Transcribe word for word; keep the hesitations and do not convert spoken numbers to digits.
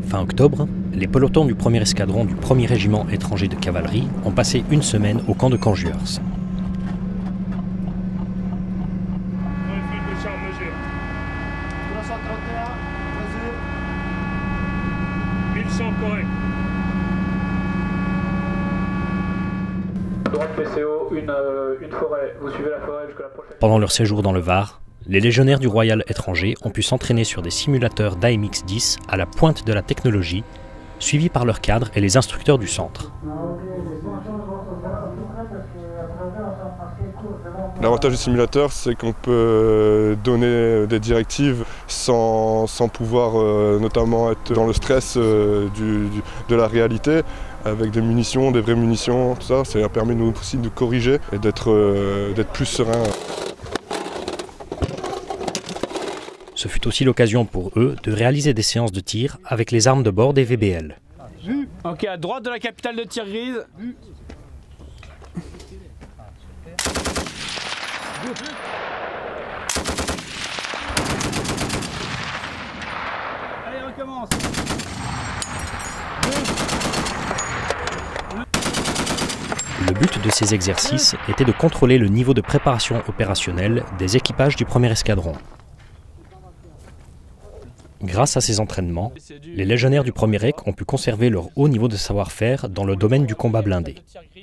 Fin octobre, les pelotons du premier escadron du premier régiment étranger de cavalerie ont passé une semaine au camp de Canjuers. Pendant leur séjour dans le Var, les légionnaires du Royal étranger ont pu s'entraîner sur des simulateurs d'A M X dix à la pointe de la technologie, suivis par leurs cadres et les instructeurs du centre. L'avantage du simulateur, c'est qu'on peut donner des directives sans, sans pouvoir euh, notamment être dans le stress euh, du, du, de la réalité, avec des munitions, des vraies munitions, tout ça. Ça permet nous aussi de corriger et d'être euh, d'être plus serein. Ce fut aussi l'occasion pour eux de réaliser des séances de tir avec les armes de bord des V B L. Ok, à droite de la capitale de tir grise. Allez, recommence. Le but de ces exercices était de contrôler le niveau de préparation opérationnelle des équipages du premier escadron. Grâce à ces entraînements, les légionnaires du premier R E C ont pu conserver leur haut niveau de savoir-faire dans le domaine du combat blindé.